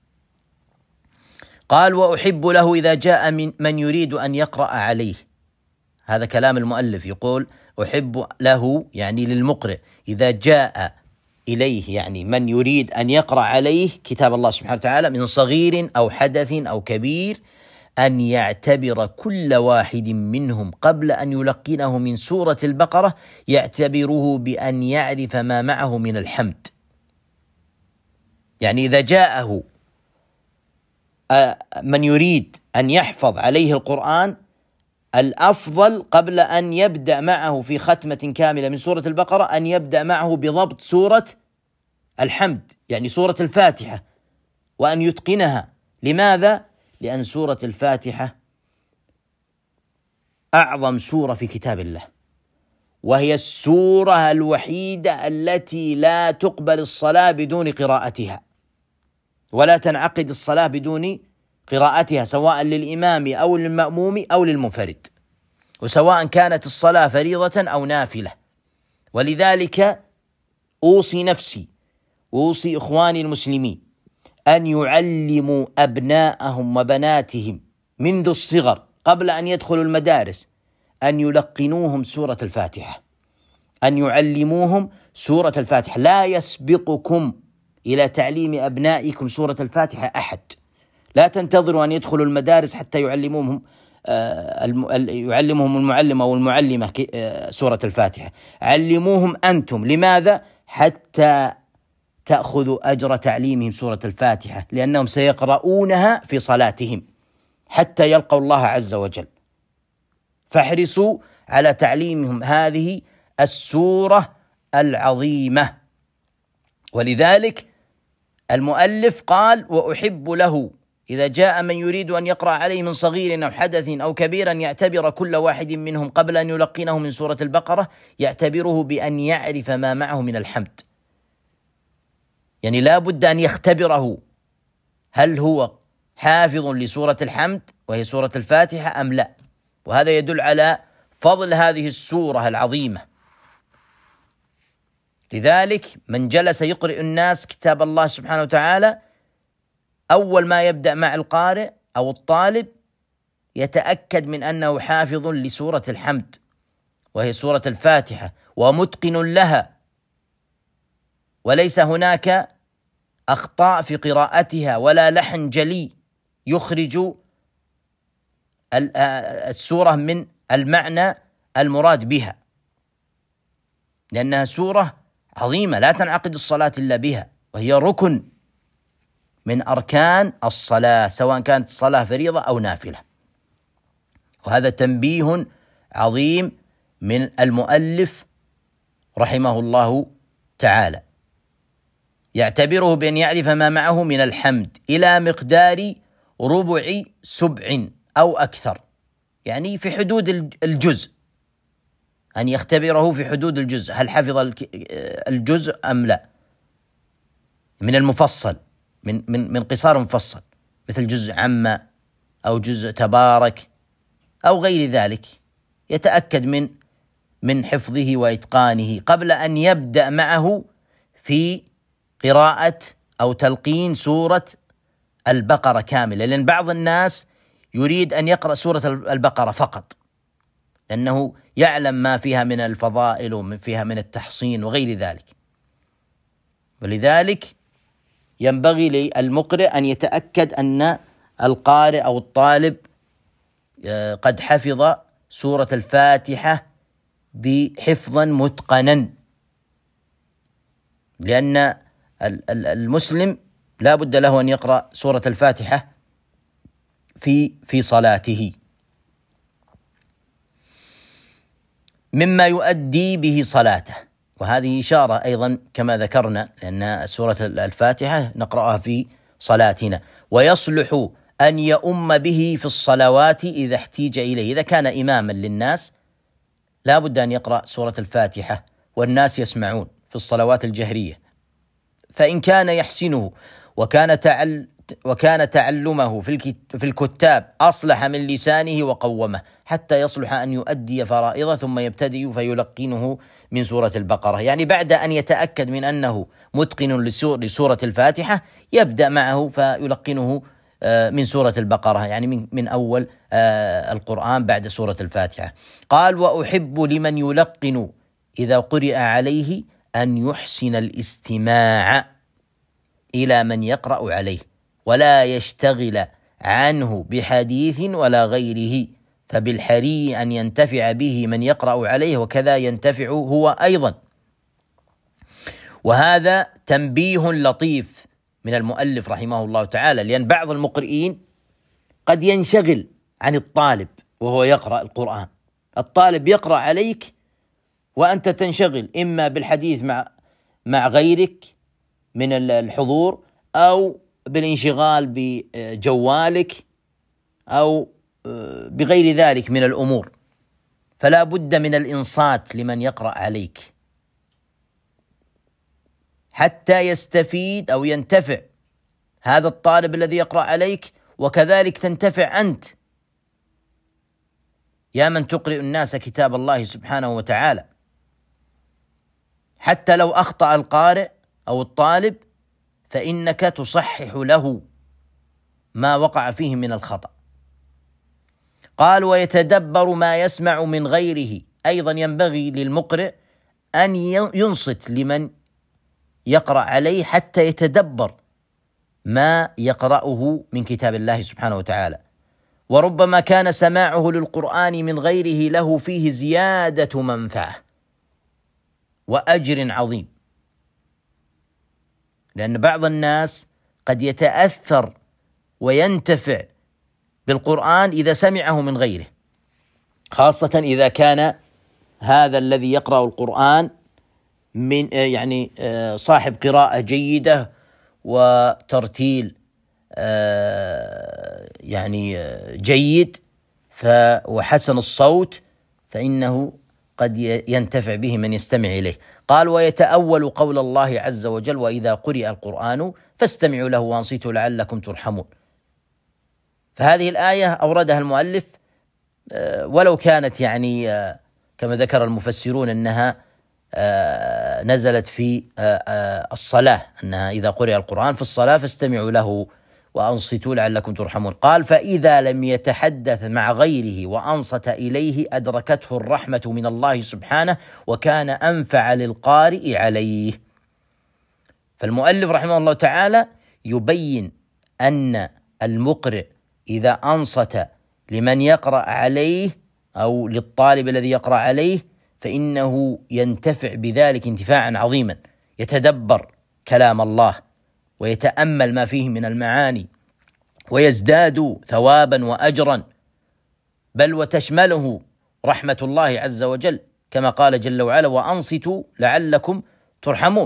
قال: وأحب له إذا جاء من, من يريد أن يقرأ عليه. هذا كلام المؤلف، يقول أحب له يعني للمقرئ إذا جاء إليه، يعني من يريد أن يقرأ عليه كتاب الله سبحانه وتعالى من صغير أو حدث أو كبير، أن يعتبر كل واحد منهم قبل أن يلقنه من سورة البقرة، يعتبره بأن يعرف ما معه من الحمد. يعني إذا جاءه من يريد أن يحفظ عليه القرآن، الأفضل قبل أن يبدأ معه في ختمة كاملة من سورة البقرة أن يبدأ معه بضبط سورة الحمد، يعني سورة الفاتحة، وأن يتقنها. لماذا؟ لأن سورة الفاتحة أعظم سورة في كتاب الله، وهي السورة الوحيدة التي لا تقبل الصلاة بدون قراءتها، ولا تنعقد الصلاة بدون قراءتها، سواء للإمام أو للمأموم أو للمنفرد، وسواء كانت الصلاة فريضة أو نافلة. ولذلك أوصي نفسي وأوصي إخواني المسلمين أن يعلموا أبناءهم وبناتهم منذ الصغر قبل أن يدخلوا المدارس، أن يلقنوهم سورة الفاتحة، أن يعلموهم سورة الفاتحة. لا يسبقكم إلى تعليم أبنائكم سورة الفاتحة أحد. لا تنتظروا أن يدخلوا المدارس حتى يعلموهم يعلمهم المعلم أو المعلمة سورة الفاتحة، علموهم أنتم. لماذا؟ حتى تأخذوا أجر تعليمهم سورة الفاتحة، لأنهم سيقرؤونها في صلاتهم حتى يلقوا الله عز وجل. فاحرصوا على تعليمهم هذه السورة العظيمة. ولذلك المؤلف قال: وأحب له إذا جاء من يريد أن يقرأ عليه من صغير أو حدث أو كبير، أن يعتبر كل واحد منهم قبل أن يلقنه من سورة البقرة، يعتبره بأن يعرف ما معه من الحمد. يعني لا بد أن يختبره، هل هو حافظ لسورة الحمد وهي سورة الفاتحة أم لا. وهذا يدل على فضل هذه السورة العظيمة. لذلك من جلس يقرئ الناس كتاب الله سبحانه وتعالى، أول ما يبدأ مع القارئ أو الطالب يتأكد من أنه حافظ لسورة الحمد وهي سورة الفاتحة ومتقن لها، وليس هناك أخطاء في قراءتها ولا لحن جلي يخرج السورة من المعنى المراد بها، لأنها سورة عظيمة لا تنعقد الصلاة إلا بها، وهي ركن من أركان الصلاة، سواء كانت الصلاة فريضة أو نافلة. وهذا تنبيه عظيم من المؤلف رحمه الله تعالى، يعتبره بأن يعرف ما معه من الحمد إلى مقدار ربع سبع أو أكثر، يعني في حدود الجزء، أن يختبره في حدود الجزء، هل حفظ الجزء أم لا، من المفصل، من من من قصار مفصل، مثل جزء عما أو جزء تبارك أو غير ذلك، يتأكد من من حفظه وإتقانه قبل أن يبدأ معه في قراءة أو تلقين سورة البقرة كاملة. لأن بعض الناس يريد أن يقرأ سورة البقرة فقط، لأنه يعلم ما فيها من الفضائل وما فيها من التحصين وغير ذلك. ولذلك ينبغي للمقرئ أن يتأكد أن القارئ أو الطالب قد حفظ سورة الفاتحة بحفظا متقنا، لأن المسلم لا بد له أن يقرأ سورة الفاتحة في في صلاته. مما يؤدي به صلاته، وهذه إشارة أيضا كما ذكرنا، لأن سورة الفاتحة نقرأها في صلاتنا، ويصلح أن يؤم به في الصلوات إذا احتيج إليه. إذا كان إماما للناس لا بد أن يقرأ سورة الفاتحة والناس يسمعون في الصلوات الجهرية، فإن كان يحسنه وكان تعل وكان تعلمه في في الكتاب أصلح من لسانه وقومه حتى يصلح أن يؤدي فرائضه، ثم يبتدئ فيلقنه من سورة البقرة. يعني بعد أن يتأكد من أنه متقن لسورة الفاتحة يبدأ معه فيلقنه من سورة البقرة، يعني من من أول القرآن بعد سورة الفاتحة. قال: وأحب لمن يلقن إذا قرئ عليه أن يحسن الاستماع إلى من يقرأ عليه، ولا يشتغل عنه بحديث ولا غيره، فبالحري أن ينتفع به من يقرأ عليه، وكذا ينتفع هو أيضا. وهذا تنبيه لطيف من المؤلف رحمه الله تعالى، لأن بعض المقرئين قد ينشغل عن الطالب وهو يقرأ القرآن. الطالب يقرأ عليك وأنت تنشغل إما بالحديث مع مع غيرك من الحضور، أو بالانشغال بجوالك، أو بغير ذلك من الأمور، فلا بد من الإنصات لمن يقرأ عليك حتى يستفيد أو ينتفع هذا الطالب الذي يقرأ عليك، وكذلك تنتفع أنت يا من تقرئ الناس كتاب الله سبحانه وتعالى. حتى لو أخطأ القارئ أو الطالب فإنك تصحح له ما وقع فيه من الخطأ. قال: ويتدبر ما يسمع من غيره. أيضا ينبغي للمقرئ أن ينصت لمن يقرأ عليه حتى يتدبر ما يقرأه من كتاب الله سبحانه وتعالى. وربما كان سماعه للقرآن من غيره له فيه زيادة منفعة وأجر عظيم، لأن بعض الناس قد يتأثر وينتفع بالقرآن إذا سمعه من غيره، خاصة إذا كان هذا الذي يقرأ القرآن من يعني صاحب قراءة جيدة وترتيل يعني جيد وحسن الصوت، فإنه قد ينتفع به من يستمع إليه. قال: ويتأول قول الله عز وجل: وإذا قرئ القرآن فاستمعوا له وأنصتوا لعلكم ترحمون. فهذه الآية أوردها المؤلف ولو كانت يعني كما ذكر المفسرون أنها نزلت في الصلاة، أنها إذا قرئ القرآن في الصلاة فاستمعوا له وأنصتوا لعلكم ترحمون. قال: فإذا لم يتحدث مع غيره وأنصت إليه أدركته الرحمة من الله سبحانه، وكان أنفع للقارئ عليه. فالمؤلف رحمه الله تعالى يبين أن المقرئ إذا أنصت لمن يقرأ عليه أو للطالب الذي يقرأ عليه فإنه ينتفع بذلك انتفاعا عظيما، يتدبر كلام الله ويتأمل ما فيه من المعاني ويزداد ثوابا وأجرا، بل وتشمله رحمة الله عز وجل كما قال جل وعلا: وأنصتوا لعلكم ترحمون.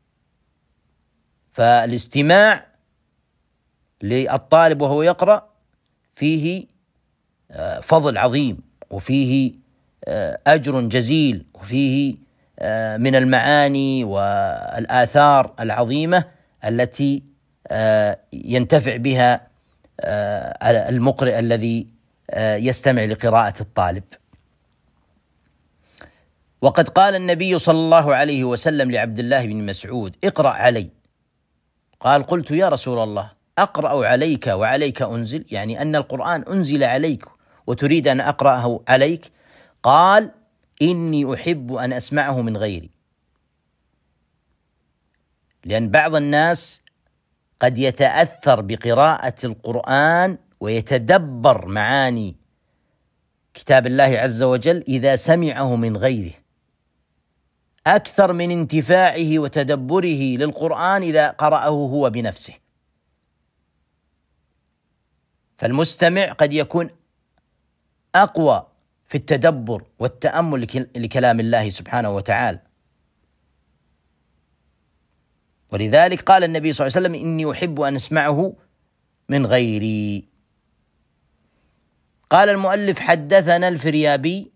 فالاستماع للطالب وهو يقرأ فيه فضل عظيم، وفيه أجر جزيل، وفيه من المعاني والآثار العظيمة التي ينتفع بها المقرئ الذي يستمع لقراءة الطالب. وقد قال النبي صلى الله عليه وسلم لعبد الله بن مسعود: اقرأ علي. قال: قلت يا رسول الله أقرأ عليك وعليك أنزل، يعني أن القرآن أنزل عليك وتريد أن أقرأه عليك؟ قال: إني أحب أن أسمعه من غيري. لأن بعض الناس قد يتأثر بقراءة القرآن ويتدبر معاني كتاب الله عز وجل إذا سمعه من غيره أكثر من انتفاعه وتدبره للقرآن إذا قرأه هو بنفسه. فالمستمع قد يكون أقوى في التدبر والتأمل لكلام الله سبحانه وتعالى. ولذلك قال النبي صلى الله عليه وسلم: إني أحب أن أسمعه من غيري. قال المؤلف: حدثنا الفريابي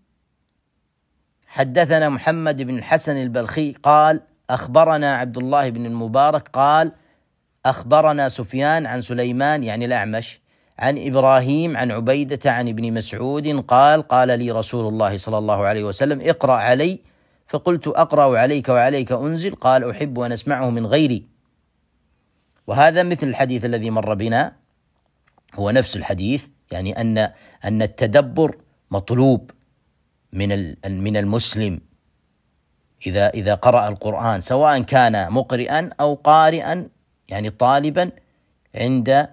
حدثنا محمد بن الحسن البلخي قال: أخبرنا عبد الله بن المبارك قال: أخبرنا سفيان عن سليمان يعني الأعمش عن إبراهيم عن عبيدة عن ابن مسعود قال: قال لي رسول الله صلى الله عليه وسلم: اقرأ علي. فقلت: أقرأ عليك وعليك أنزل؟ قال: أحب أن أسمعه من غيري. وهذا مثل الحديث الذي مر بنا، هو نفس الحديث، يعني أن أن التدبر مطلوب من من المسلم إذا إذا قرأ القرآن، سواء كان مقرئا أو قارئا، يعني طالبا عند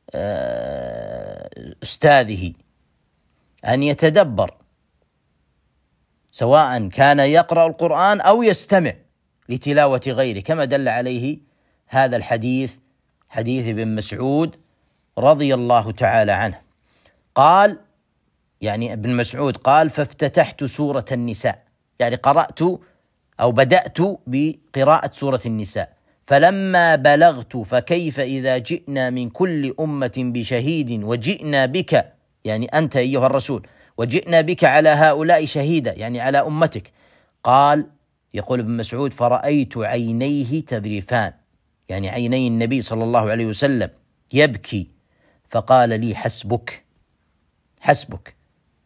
أستاذه، أن يتدبر، سواء كان يقرأ القرآن أو يستمع لتلاوة غيره، كما دل عليه هذا الحديث، حديث ابن مسعود رضي الله تعالى عنه. قال، يعني ابن مسعود قال: فافتتحت سورة النساء، يعني قرأت أو بدأت بقراءة سورة النساء، فلما بلغت: فكيف إذا جئنا من كل أمة بشهيد وجئنا بك، يعني أنت أيها الرسول، وجئنا بك على هؤلاء شهيدا، يعني على أمتك. قال، يقول ابن مسعود: فرأيت عينيه تذرفان، يعني عيني النبي صلى الله عليه وسلم يبكي، فقال لي: حسبك حسبك،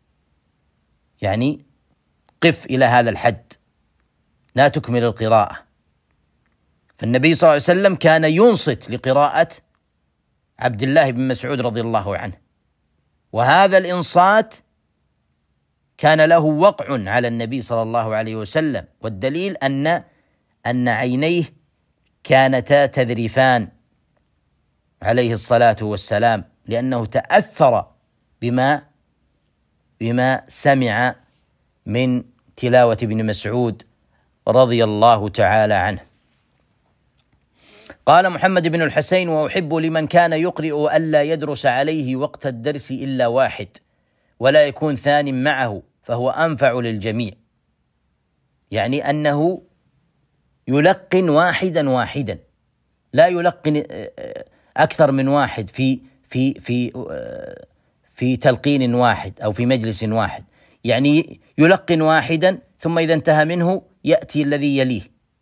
يعني قف إلى هذا الحد، لا تكمل القراءة. فالنبي صلى الله عليه وسلم كان ينصت لقراءة عبد الله بن مسعود رضي الله عنه، وهذا الإنصات كان له وقع على النبي صلى الله عليه وسلم، والدليل أن أن عينيه كانتا تذرفان عليه الصلاة والسلام، لأنه تأثر بما بما سمع من تلاوة ابن مسعود رضي الله تعالى عنه. قال محمد بن الحسين: وأحب لمن كان يقرئ ألا يدرس عليه وقت الدرس إلا واحد، ولا يكون ثان معه، فهو أنفع للجميع، يعني أنه يلقن واحدا واحدا، لا يلقن أكثر من واحد في في في في تلقين واحد أو في مجلس واحد، يعني يلقن واحدا ثم إذا انتهى منه يأتي الذي يليه،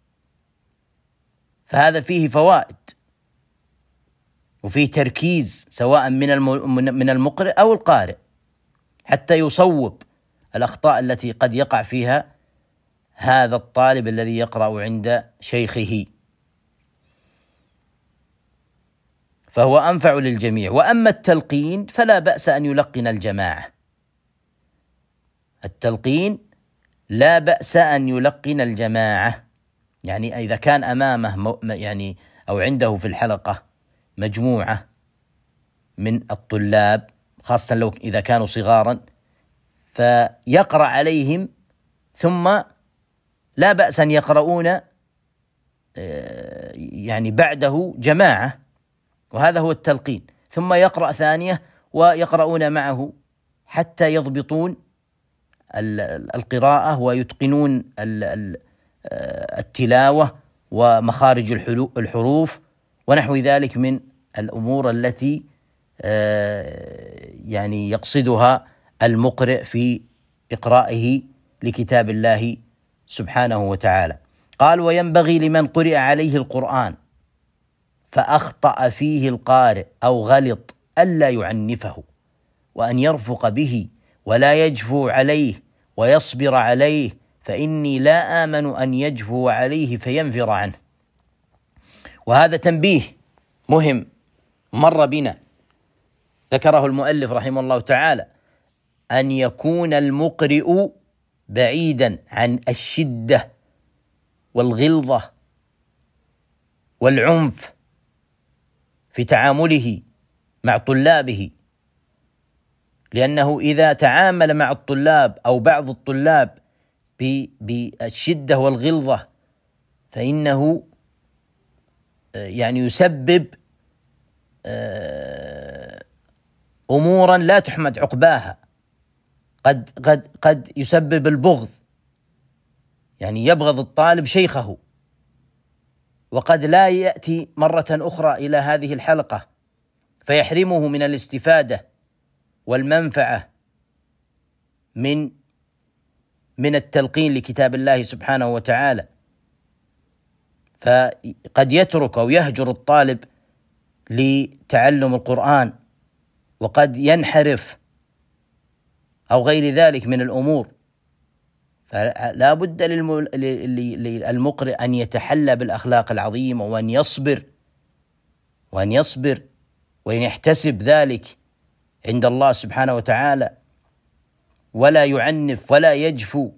فهذا فيه فوائد وفيه تركيز، سواء من من المقرئ أو القارئ، حتى يصوب الأخطاء التي قد يقع فيها هذا الطالب الذي يقرأ عند شيخه، فهو أنفع للجميع. وأما التلقين فلا بأس أن يلقن الجماعة، التلقين لا بأس أن يلقن الجماعة، يعني إذا كان أمامه يعني أو عنده في الحلقة مجموعة من الطلاب، خاصة لو إذا كانوا صغارا، فيقرأ عليهم، ثم لا بأس أن يقرؤون يعني بعده جماعة، وهذا هو التلقين، ثم يقرأ ثانية ويقرؤون معه حتى يضبطون القراءة ويتقنون التلاوة ومخارج الحروف ونحو ذلك من الأمور التي يعني يقصدها المقرئ في إقرائه لكتاب الله سبحانه وتعالى. قال: وينبغي لمن قرئ عليه القرآن فأخطأ فيه القارئ أو غلط ألا يعنفه، وأن يرفق به ولا يجفو عليه ويصبر عليه، فإني لا آمن أن يجفو عليه فينفر عنه. وهذا تنبيه مهم مر بنا، ذكره المؤلف رحمه الله تعالى، أن يكون المقرئ بعيدا عن الشدة والغلظة والعنف في تعامله مع طلابه، لأنه إذا تعامل مع الطلاب أو بعض الطلاب بالشدة والغلظة فإنه يعني يسبب أمورا لا تحمد عقباها، قد قد قد يسبب البغض، يعني يبغض الطالب شيخه وقد لا يأتي مرة أخرى إلى هذه الحلقة فيحرمه من الاستفادة والمنفعة من من التلقين لكتاب الله سبحانه وتعالى، فقد يترك أو يهجر الطالب لتعلم القرآن، وقد ينحرف أو غير ذلك من الأمور. فلا بد للمقرئ أن يتحلى بالأخلاق العظيمة، وأن يصبر وأن يصبر وأن يحتسب ذلك عند الله سبحانه وتعالى، ولا يعنف ولا يجفو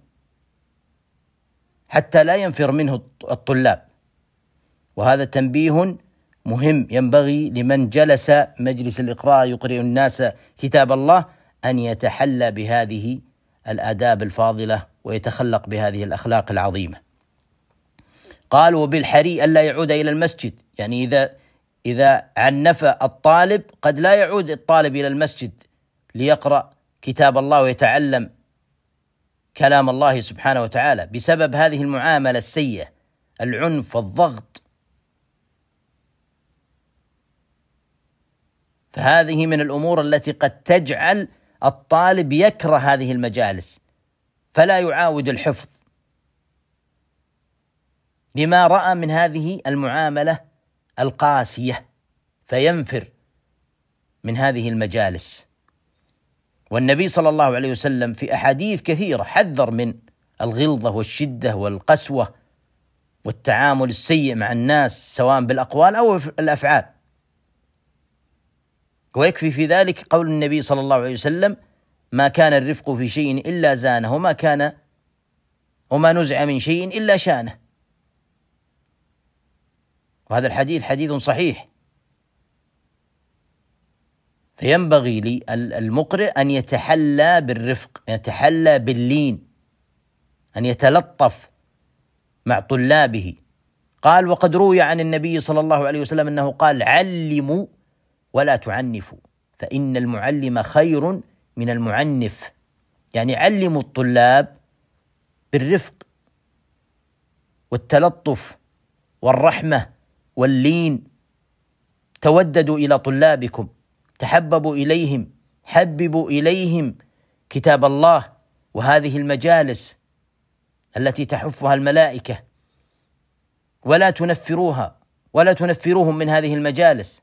حتى لا ينفر منه الطلاب. وهذا تنبيه مهم ينبغي لمن جلس مجلس الإقراء يقرئ الناس كتاب الله أن يتحلى بهذه الآداب الفاضلة ويتخلق بهذه الأخلاق العظيمة. قال: وبالحري ألا يعود إلى المسجد، يعني إذا إذا عنف الطالب قد لا يعود الطالب إلى المسجد ليقرأ كتاب الله ويتعلم كلام الله سبحانه وتعالى بسبب هذه المعاملة السيئة، العنف والضغط. فهذه من الأمور التي قد تجعل الطالب يكره هذه المجالس فلا يعاود الحفظ لما رأى من هذه المعاملة القاسية، فينفر من هذه المجالس. والنبي صلى الله عليه وسلم في أحاديث كثيرة حذر من الغلظة والشدة والقسوة والتعامل السيء مع الناس سواء بالأقوال أو الأفعال. ويكفي في ذلك قول النبي صلى الله عليه وسلم: ما كان الرفق في شيء إلا زانه، وما كان وما نزع من شيء إلا شانه. وهذا الحديث حديث صحيح. فينبغي للمقرئ أن يتحلى بالرفق، يتحلى باللين، أن يتلطف مع طلابه. قال: وقد روي عن النبي صلى الله عليه وسلم أنه قال: علموا ولا تعنفوا، فإن المعلم خير من المعنف. يعني علموا الطلاب بالرفق والتلطف والرحمة واللين، توددوا إلى طلابكم، تحببوا إليهم، حببوا إليهم كتاب الله وهذه المجالس التي تحفها الملائكة، ولا تنفروها ولا تنفروهم من هذه المجالس،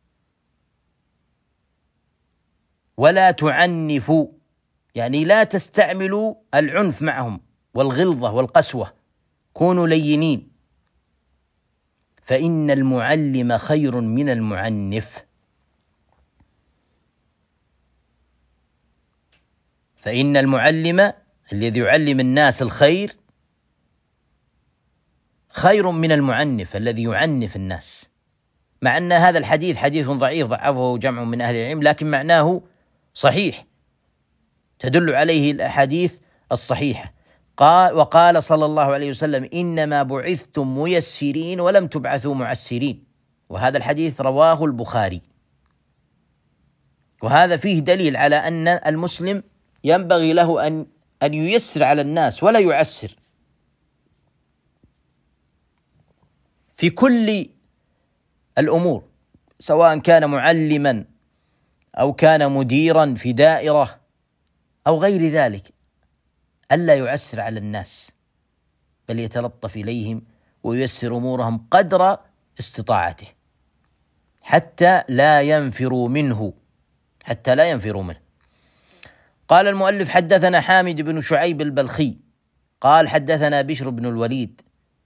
ولا تعنفوا، يعني لا تستعملوا العنف معهم والغلظة والقسوة، كونوا لينين، فإن المعلم خير من المعنف. فإن المعلم الذي يعلم الناس الخير خير من المعنف الذي يعنف الناس. مع أن هذا الحديث حديث ضعيف ضعفه جمع من أهل العلم، لكن معناه صحيح، تدل عليه الأحاديث الصحيحة. قال: وقال صلى الله عليه وسلم: إنما بعثتم ميسرين ولم تبعثوا معسرين. وهذا الحديث رواه البخاري. وهذا فيه دليل على أن المسلم ينبغي له أن أن ييسر على الناس ولا يعسر في كل الأمور، سواء كان معلما أو كان مديرا في دائرة أو غير ذلك، ألا يعسر على الناس، بل يتلطف إليهم وييسر أمورهم قدر استطاعته حتى لا ينفروا منه حتى لا ينفروا منه. قال المؤلف: حدثنا حامد بن شعيب البلخي قال: حدثنا بشر بن الوليد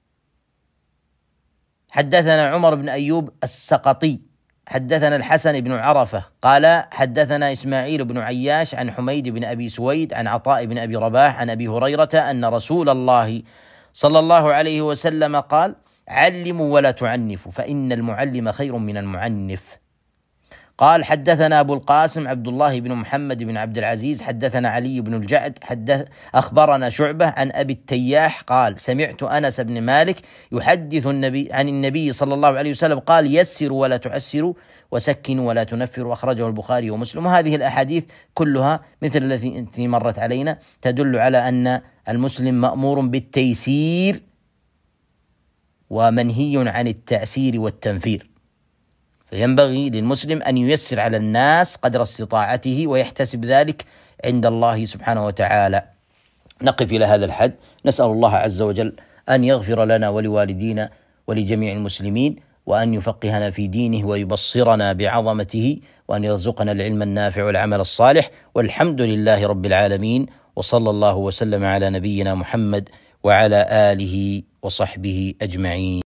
حدثنا عمر بن أيوب السقطي حدثنا الحسن بن عرفة قال: حدثنا إسماعيل بن عياش عن حميد بن أبي سويد عن عطاء بن أبي رباح عن أبي هريرة أن رسول الله صلى الله عليه وسلم قال: علموا ولا تعنفوا، فإن المعلم خير من المعنف. قال: حدثنا أبو القاسم عبد الله بن محمد بن عبد العزيز حدثنا علي بن الجعد حدث أخبرنا شعبة عن أبي التياح قال: سمعت أنس بن مالك يحدث النبي عن النبي صلى الله عليه وسلم قال: يسروا ولا تعسروا وسكنوا ولا تنفروا، أخرجه البخاري ومسلم. وهذه الأحاديث كلها مثل التي مرت علينا تدل على أن المسلم مأمور بالتيسير ومنهي عن التعسير والتنفير، فينبغي للمسلم أن ييسر على الناس قدر استطاعته ويحتسب ذلك عند الله سبحانه وتعالى. نقف إلى هذا الحد، نسأل الله عز وجل أن يغفر لنا ولوالدينا ولجميع المسلمين، وأن يفقهنا في دينه ويبصرنا بعظمته، وأن يرزقنا العلم النافع والعمل الصالح، والحمد لله رب العالمين، وصلى الله وسلم على نبينا محمد وعلى آله وصحبه أجمعين.